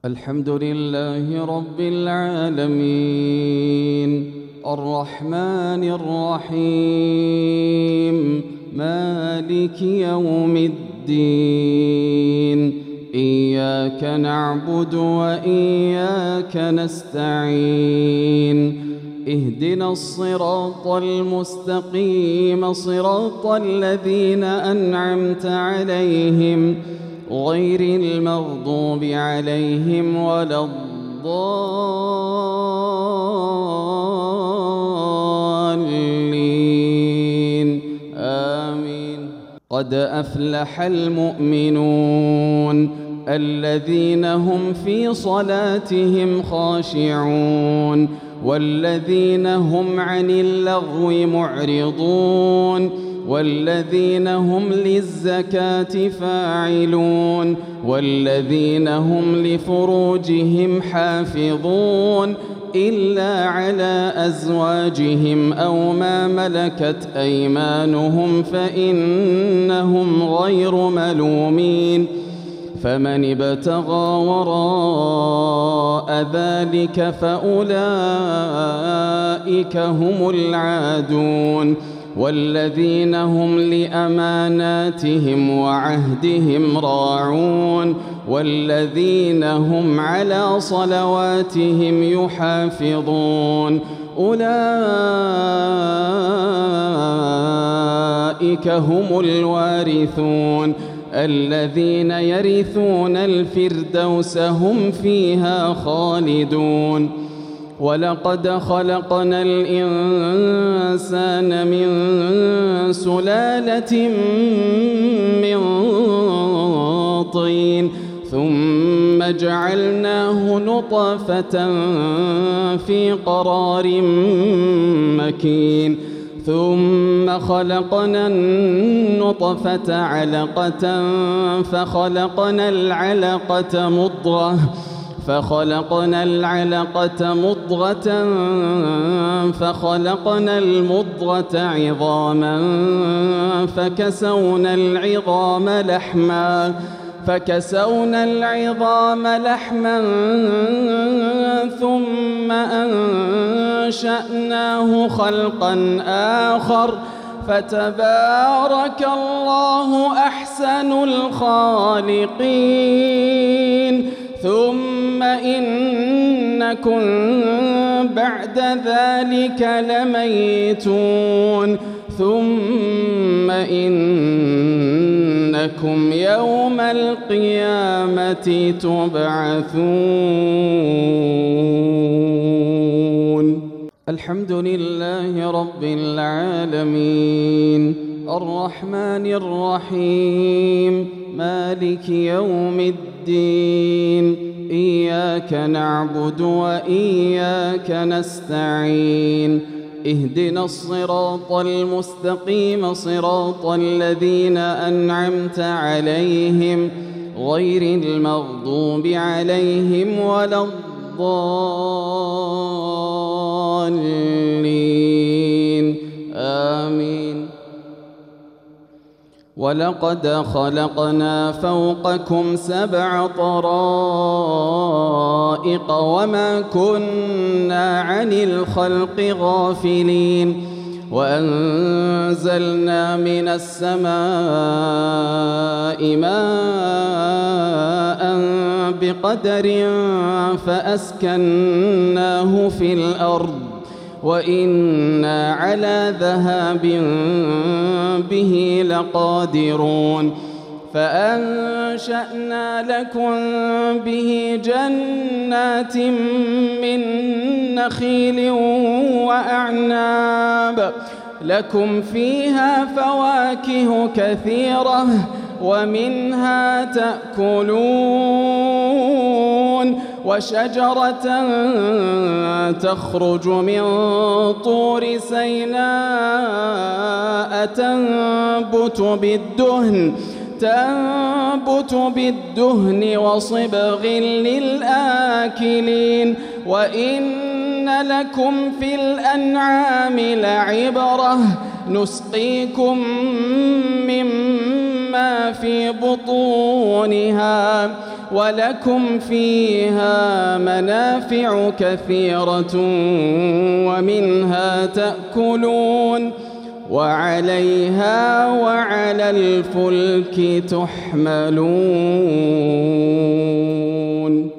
الحمد لله رب العالمين الرحمن الرحيم مالك يوم الدين إياك نعبد وإياك نستعين اهدنا الصراط المستقيم صراط الذين أنعمت عليهم غير المغضوب عليهم ولا الضالين آمين. قد أفلح المؤمنون الذين هم في صلاتهم خاشعون والذين هم عن اللغو معرضون والذين هم للزكاة فاعلون والذين هم لفروجهم حافظون إلا على أزواجهم أو ما ملكت أيمانهم فإنهم غير ملومين. فمن ابتغى وراء ذلك فأولئك هم العادون والذين هم لأماناتهم وعهدهم راعون والذين هم على صلواتهم يحافظون أولئك هم الوارثون الذين يرثون الفردوس هم فيها خالدون. ولقد خلقنا الإنسان من سلالة من طين ثم جعلناه نطفة في قرار مكين ثم خلقنا النطفة علقة فخلقنا العلقة مضغة فخلقنا المضغة عظاما فكسونا العظام لحما ثم أنشأناه خلقا آخر فتبارك الله أحسن الخالقين. ثم إنكم بعد ذلك لميتون ثم إنكم يوم القيامة تبعثون. الحمد لله رب العالمين الرحمن الرحيم مالك يوم الدين إياك نعبد وإياك نستعين اهدنا الصراط المستقيم صراط الذين أنعمت عليهم غير المغضوب عليهم ولا الضالين آمين. ولقد خلقنا فوقكم 7 طرائق وما كنا عن الخلق غافلين وأنزلنا من السماء ماء بقدر فأسكناه في الأرض وإنا على ذهاب به لقادرون. فأنشأنا لكم به جنات من نخيل وأعناب لكم فيها فواكه كثيرة ومنها تأكلون وشجرة تخرج من طور سيناء تنبت بالدهن وصبغ للآكلين وإن لكم في الأنعام لعبرة نسقيكم مما ما في بطونها ولكم فيها منافع كثيرة ومنها تأكلون وعليها وعلى الفلك تحملون.